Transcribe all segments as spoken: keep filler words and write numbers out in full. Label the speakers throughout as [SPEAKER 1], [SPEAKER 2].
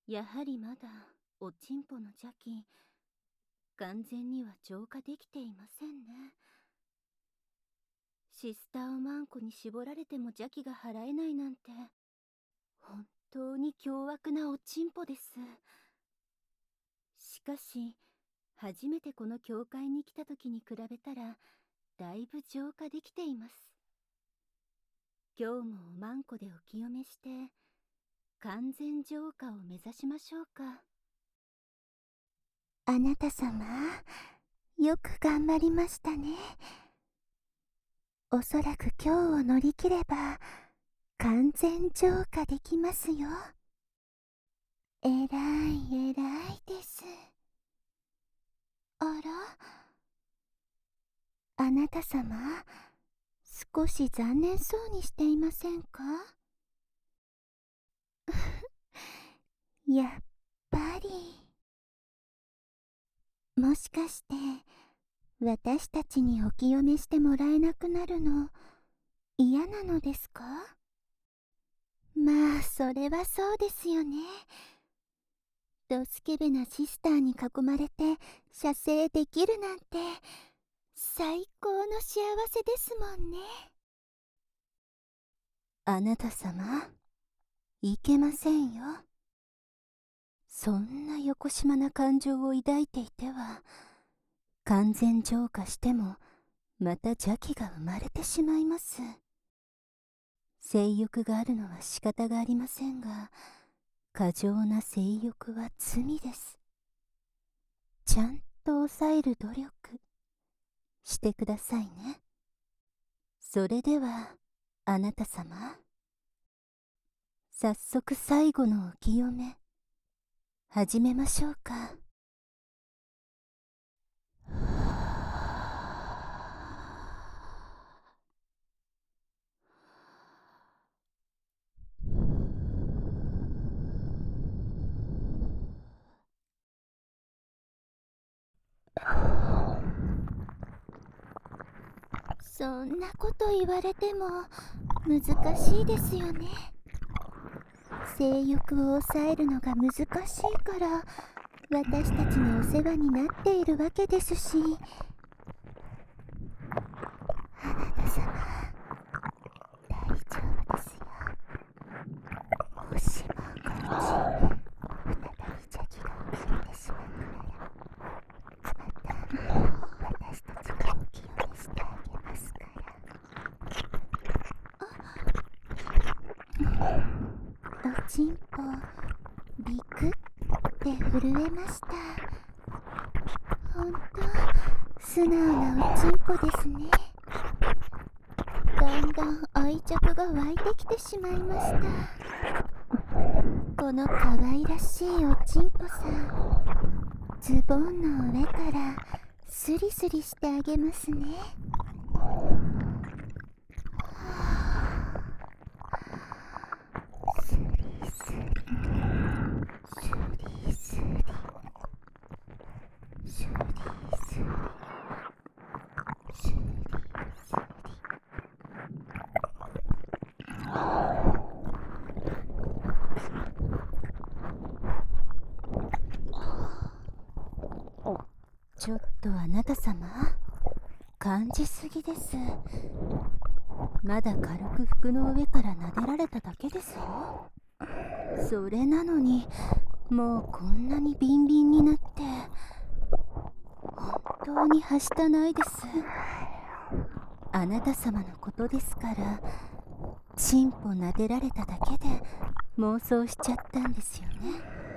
[SPEAKER 1] やはりまだおちんぽの邪気完全には浄化できていませんね。シスター・オマンコに絞られても邪気が払えないなんて本当に凶悪なおちんぽです。しかし初めてこの教会に来た時に比べたらだいぶ浄化できています。今日もおまんこでお清めして完全浄化を目指しましょうか。
[SPEAKER 2] あなた様、よく頑張りましたね。おそらく今日を乗り切れば完全浄化できますよ。えらいえらいです。あら、あなた様、少し残念そうにしていませんか？やっぱり。もしかして私たちにお清めしてもらえなくなるの嫌なのですか？まあそれはそうですよね。ドスケベなシスターに囲まれて射精できるなんて最高の幸せですもんね。
[SPEAKER 1] あなた様、いけませんよ。そんなよこしまな感情を抱いていては完全浄化してもまた邪気が生まれてしまいます。性欲があるのは仕方がありませんが過剰な性欲は罪です。ちゃんと抑える努力してくださいね。それではあなた様、早速最後のお清め始めましょうか。
[SPEAKER 2] そんなこと言われても難しいですよね。性欲を抑えるのが難しいから私たちのお世話になっているわけですし。あなた様、大丈夫ですよ。もし万が一再び邪気が起きてしまうならまた私たちがお清めしてあげますから。おちんぽビクって震えました。ほんと素直なおちんぽですね。だんだん愛着が湧いてきてしまいました。この可愛らしいおちんぽさん、ズボンの上からスリスリしてあげますね。スリスリスリスリスリスリスリスリ。
[SPEAKER 1] ちょっとあなた様、感じすぎです。まだ軽く服の上から撫でられただけですよ。それなのにもうこんなにビンビンになって本当にはしたないです。あなた様のことですからチンポ撫でられただけで妄想しちゃったんですよね。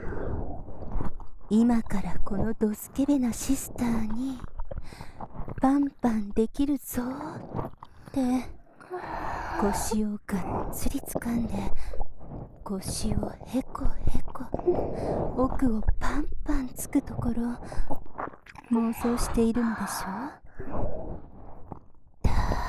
[SPEAKER 1] 今からこのドスケベなシスターにパンパンできるぞって腰をがっつり掴んで腰をへこへこ奥をパンパンつくところ妄想しているのでしょう。ダ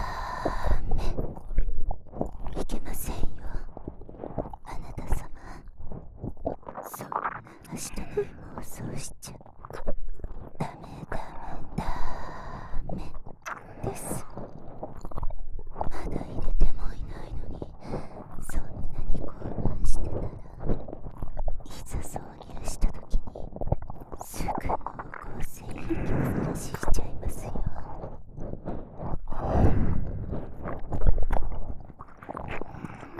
[SPEAKER 1] メ、いけませんよあなた様。そんなはしたない妄想しちゃダメダメダメです。まだ入れてもいないのにそんなに興奮してたらいざそう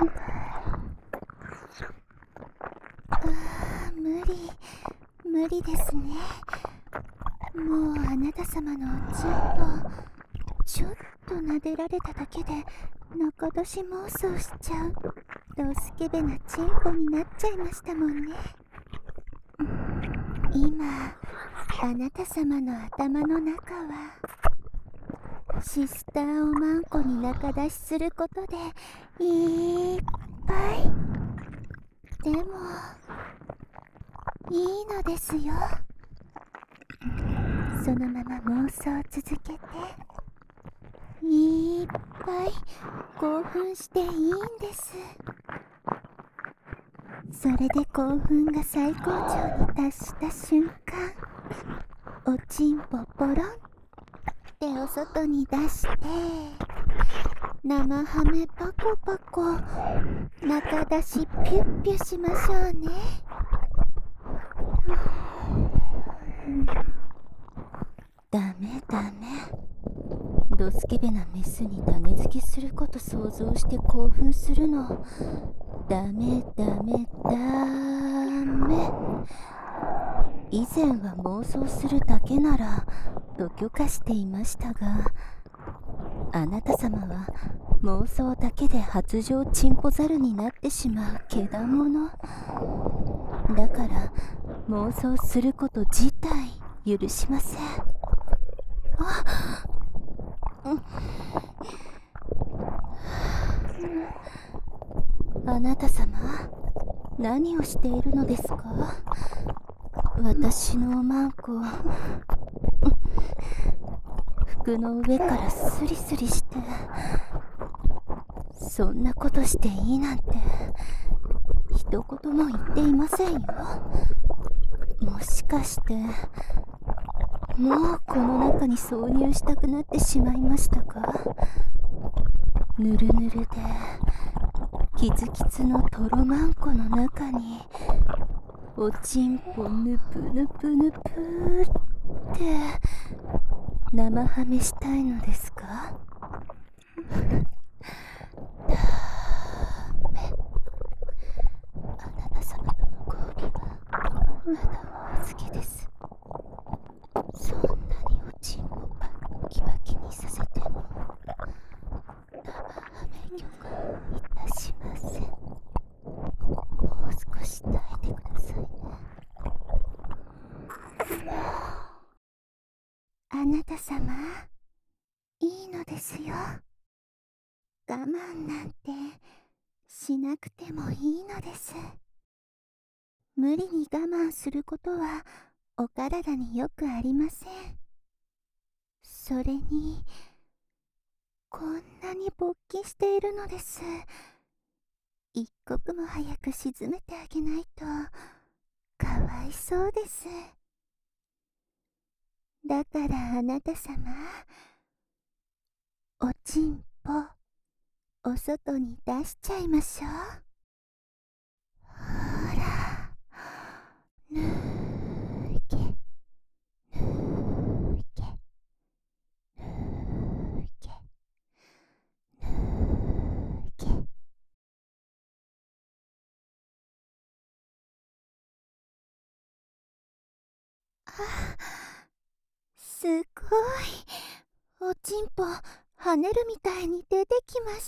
[SPEAKER 2] ああ、無理無理ですね。もうあなた様のおちんぽちょっと撫でられただけで中出し妄想しちゃうドスケベなチンポになっちゃいましたもんね。今あなた様の頭の中はシスターおまんこに中出しすることでいっぱい。でもいいのですよ。そのまま妄想続けていっぱい興奮していいんです。それで興奮が最高潮に達した瞬間、おちんぽポロンってお外に出して生ハメパコパコ中出しピュッピュしましょうね。
[SPEAKER 1] ダメダメ。ドスケベなメスに種付けすること想像して興奮するの。ダメダメダメ。以前は妄想するだけならと許可していましたが、あなた様は妄想だけで発情チンポザルになってしまうけだものだから、妄想すること自体許しません。あ、うん、あなた様、何をしているのですか？私のおまんこ、服の上からスリスリして、そんなことしていいなんて一言も言っていませんよ。もしかしてもうこの中に挿入したくなってしまいましたか？ぬるぬるでキツキツのトロマンコの中におちんぽぬぷぬぷぬぷって生ハメしたいのですか？ダメ。あなた様との交尾はまだお預けです。そんなにおちんぽバッキバキにさせても生ハメ許可いたしません。もう少し耐えてくださいね。
[SPEAKER 2] あなた様、いいのですよ。我慢なんてしなくてもいいのです。無理に我慢することはお体によくありません。それにこんなに勃起しているのです。一刻も早く沈めてあげないとかわいそうです。だからあなた様、おちんぽお外に出しちゃいましょう。ほら、ぬーけぬーけぬーけぬーけ。あ、すごい。おちんぽ跳ねるみたいに出てきました。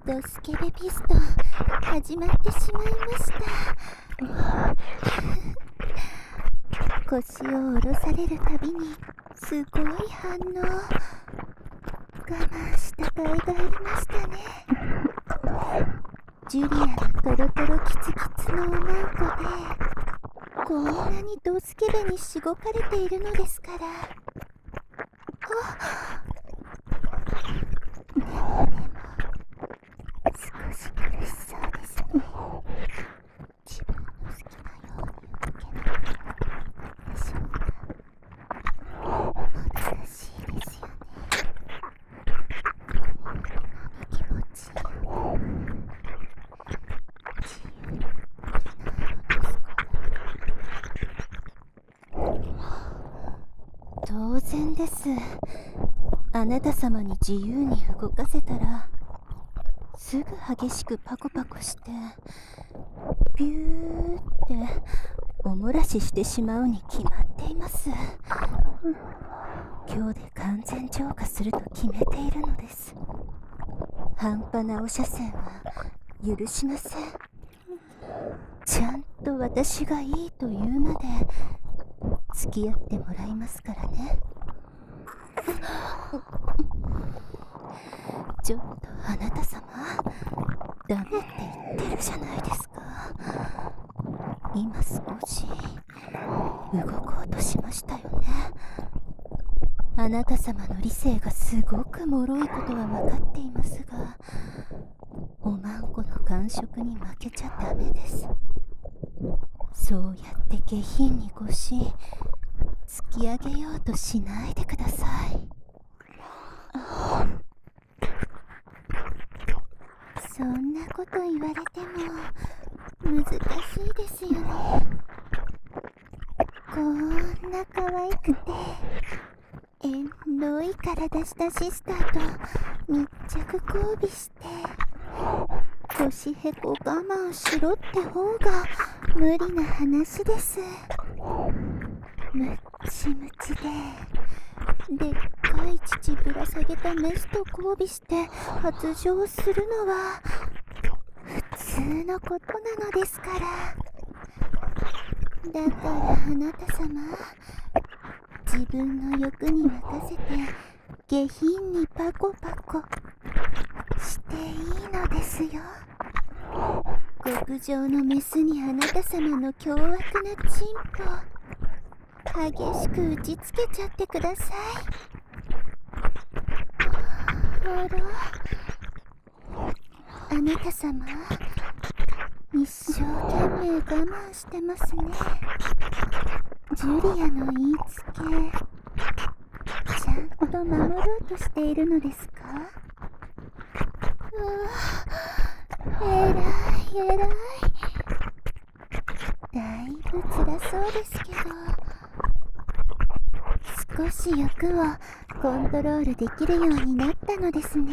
[SPEAKER 2] ドスケベピストン始まってしまいました。腰を下ろされるたびにすごい反応。我慢した甲斐がありましたね。ジュリアのトロトロキツキツのおまんこでこんなにドスケベにしごかれているのですから。あでもでも少し苦しそうですね。自分の好きなように動けないからでしょうか。もどかしいですよね。こんなに気持ちいいよね。自由にできないのですから。
[SPEAKER 1] 当然です。あなた様に自由に動かせたらすぐ激しくパコパコしてビューっておもらししてしまうに決まっています。今日で完全浄化すると決めているのです。半端なお射線は許しません。ちゃんと私がいいと言うまで付き合ってもらいますからね。ちょっとあなた様、ダメって言ってるじゃないですか。今少し動こうとしましたよね。あなた様の理性がすごく脆いことは分かっていますが、おまんこの感触に負けちゃダメです。そうやって下品に腰突き上げようとしないでください。
[SPEAKER 2] そんなこと言われても難しいですよね。こんな可愛くてエロい体したシスターと密着交尾して腰へこ我慢しろって方が無理な話です。ムッチムチででっかい乳ぶら下げたメスと交尾して発情するのは普通のことなのですから。だからあなた様、自分の欲に任せて下品にパコパコしていいのですよ。極上のメスにあなた様の凶悪なチンポ激しく打ちつけちゃってください。あら、あなた様一生懸命我慢してますね。ジュリアの言いつけちゃんと守ろうとしているのですか？うわ、えらいえらい。だいぶ辛そうですけど、少し欲をコントロールできるようになったのですね。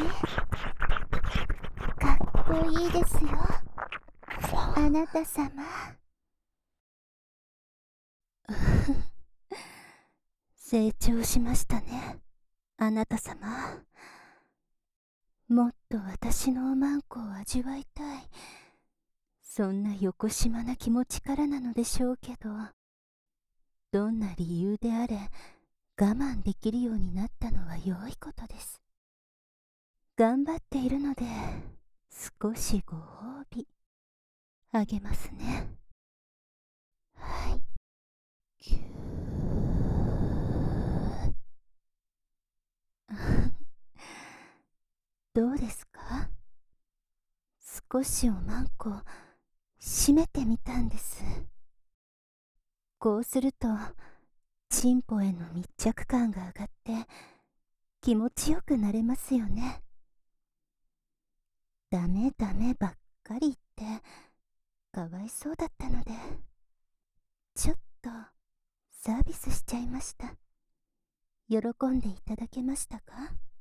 [SPEAKER 2] かっこいいですよ、あなた様。
[SPEAKER 1] 成長しましたね、あなた様。もっと私のおまんこを味わいたい、そんなよこしまな気持ちからなのでしょうけど、どんな理由であれ我慢できるようになったのは良いことです。頑張っているので少しご褒美あげますね。はい、ぎゅーどうですか？少しおまんこ締めてみたんです。こうするとチンポへの密着感が上がって気持ちよくなれますよね。ダメダメばっかり言ってかわいそうだったので、ちょっとサービスしちゃいました。喜んでいただけましたか？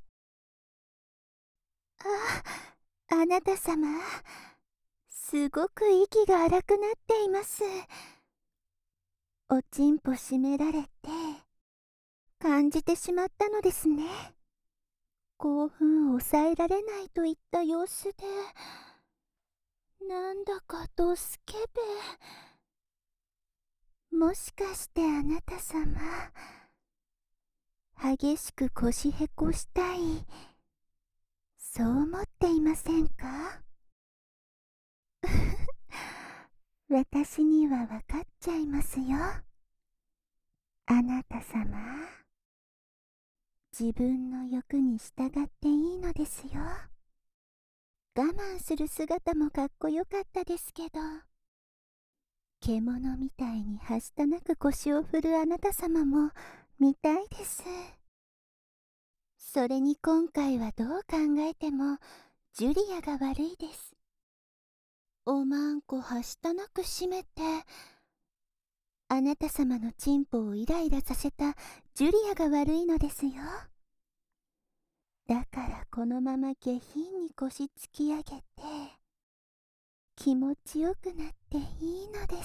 [SPEAKER 2] あ、あなた様、すごく息が荒くなっています。おちんぽ締められて感じてしまったのですね。
[SPEAKER 1] 興奮を抑えられないといった様子で、なんだかドスケベ。もしかしてあなた様、激しく腰へこしたい、そう思っていませんか？私にはわかっちゃいますよ。あなた様、自分の欲に従っていいのですよ。我慢する姿もかっこよかったですけど、獣みたいにはしたなく腰を振るあなた様も見たいです。それに今回はどう考えてもジュリアが悪いです。おまんこはしたなく締めて、あなた様のチンポをイライラさせたジュリアが悪いのですよ。だからこのまま下品に腰突き上げて、気持ちよくなっていいのです。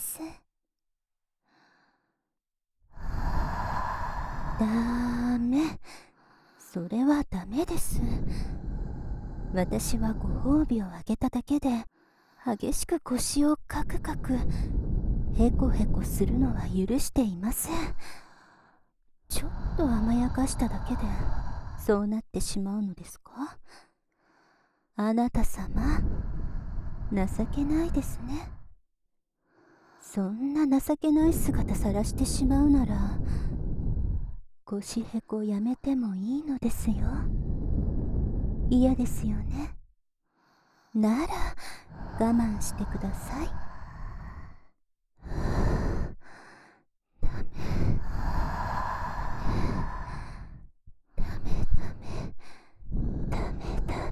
[SPEAKER 1] ダメ。それはダメです。私はご褒美をあげただけで、激しく腰をカクカク、ヘコヘコするのは許していません。ちょっと甘やかしただけで、そうなってしまうのですか？あなた様、情けないですね。そんな情けない姿さらしてしまうなら、腰へこやめてもいいのですよ。嫌ですよね。なら我慢してください。ダメダメダメダメダメダ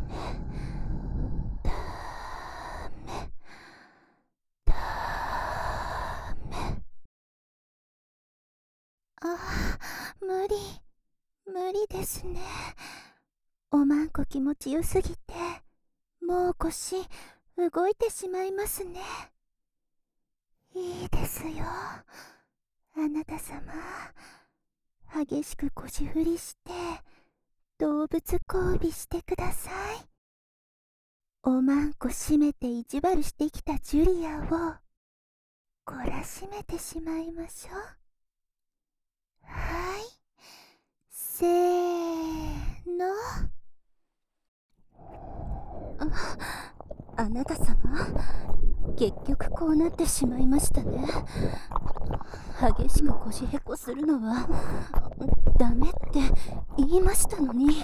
[SPEAKER 1] メダメ。ああ、無理無理ですね。おまんこ気持ちよすぎて、もう腰動いてしまいますね。いいですよ、あなた様。激しく腰振りして動物交尾してください。おまんこ締めて意地悪してきたジュリアを懲らしめてしまいましょう。はい、せーの。あ、あなた様、結局こうなってしまいましたね。激しく腰へこするのはダメって言いましたのに。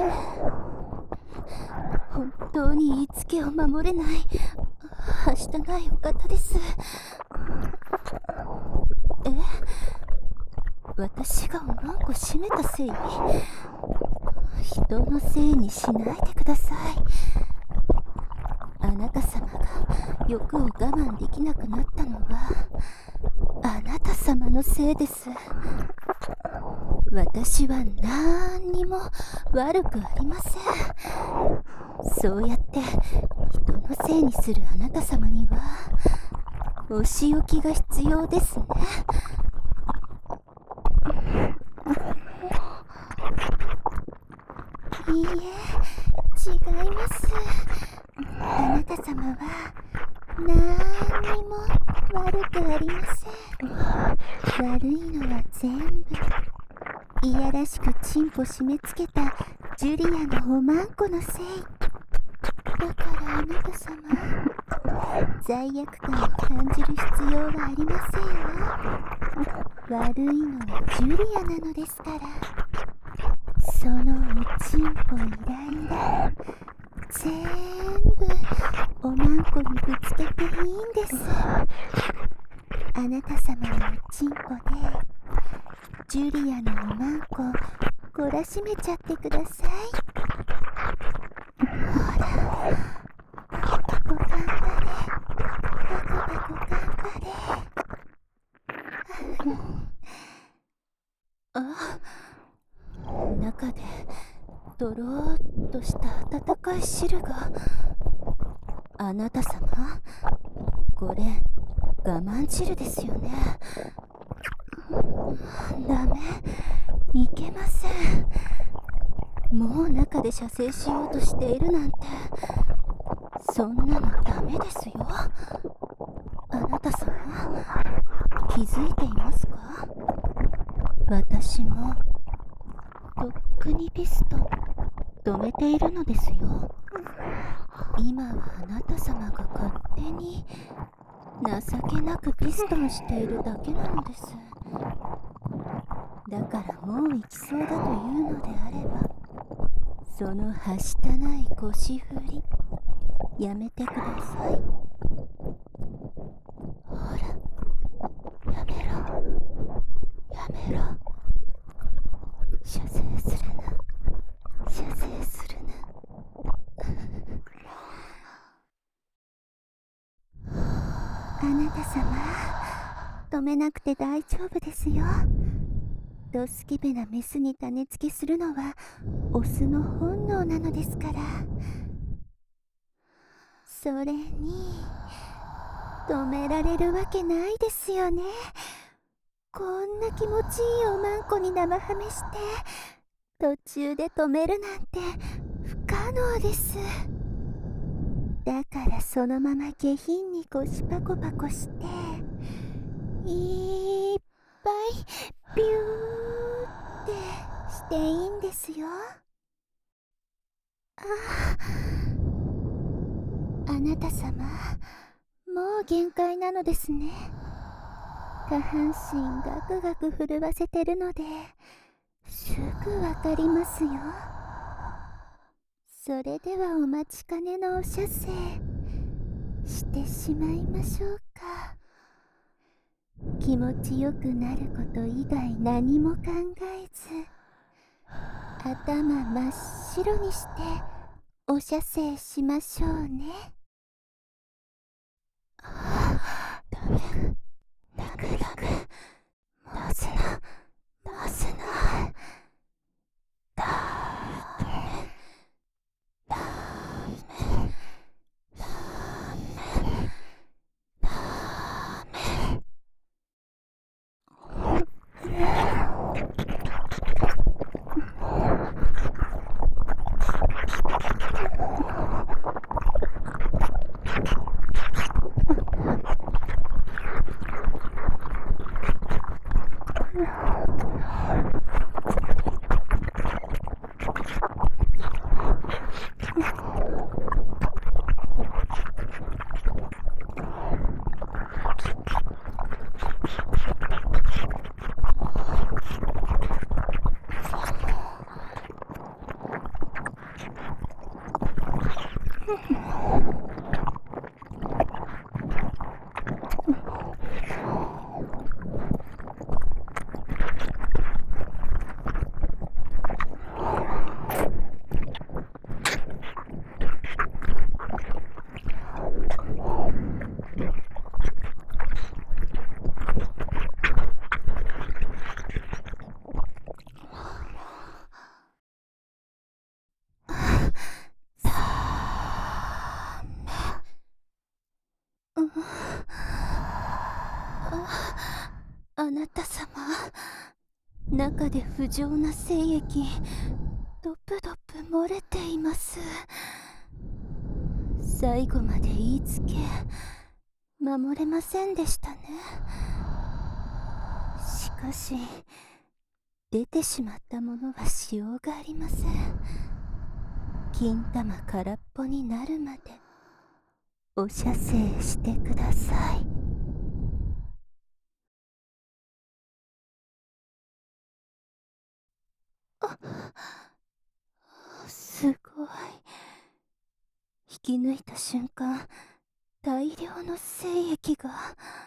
[SPEAKER 1] 本当に言いつけを守れないはしたないお方です。え、私がおまんこ締めたせい？人のせいにしないでください。あなた様が欲を我慢できなくなったのはあなた様のせいです。私はなんにも悪くありません。そうやって人のせいにするあなた様にはお仕置きが必要ですね。いいえ、違います。あなた様はなんにも悪くありません。悪いのは全部いやらしくチンポ締め付けたジュリアのおまんこのせい。だからあなた様、罪悪感を感じる必要はありませんよ。悪いのはジュリアなのですから。そのおちんぽイライラ全部おまんこにぶつけていいんです。あなた様のおちんぽでジュリアのおまんこ懲らしめちゃってください。ほら、パコパコ頑張れ、パコパコ頑張れ。あ、中でとろーっとした温かい汁が。あなた様、これ我慢汁ですよね。ダメ、いけません。 もう中で射精しようとしているなんて、そんなのダメですよ。あなた様、気づいていますか？私もとっくにピストン止めているのですよ。今はあなた様が勝手に情けなくピストンしているだけなのです。だからもう行きそうだというのであれば、そのはしたない腰振りやめてください。ほら、やめろやめろ。射精するな、射精するな。あなた様、止めなくて大丈夫ですよ。ドスケベなメスに種付けするのはオスの本能なのですから。それに止められるわけないですよね。こんな気持ちいいおまんこに生ハメして途中で止めるなんて不可能です。だからそのまま下品に腰パコパコしていっぱいビューってしていいんですよ。ああ、あなた様、もう限界なのですね。下半身ガクガク震わせてるのですぐわかりますよ。それではお待ちかねのお射精してしまいましょうか。気持ちよくなること以外何も考えず、頭真っ白にしてお射精しましょうね。ダメ、ダメダメ、出すな、出すな、ダメ、ダメ、ダメ、ダメ。あなた様、中で不浄な精液ドプドプ漏れています。最後まで言いつけ守れませんでしたね。しかし出てしまったものはしようがありません。金玉空っぽになるまでお射精してください。あ、すごい。引き抜いた瞬間、大量の精液が。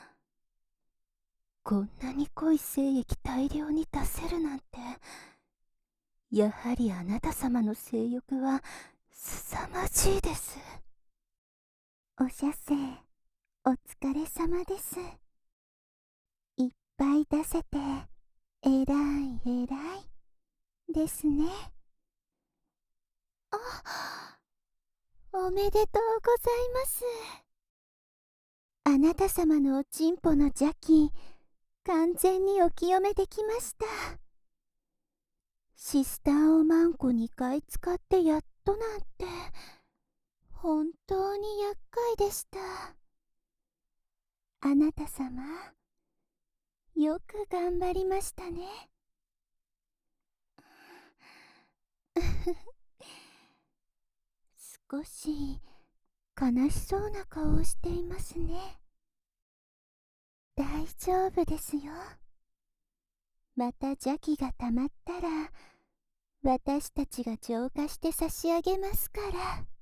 [SPEAKER 1] こんなに濃い精液大量に出せるなんて、やはりあなた様の性欲は凄まじいです。
[SPEAKER 2] お射精お疲れ様です。いっぱい出せてえらいえらいですね。あ、おめでとうございます。あなた様のおちんぽの邪気完全にお清めできました。
[SPEAKER 1] シスターをマンコにかい使ってやっとなんて、本当に厄介でした。あなた様、よく頑張りましたね。少し悲しそうな顔をしていますね。大丈夫ですよ。また邪気がたまったら、私たちが浄化して差し上げますから。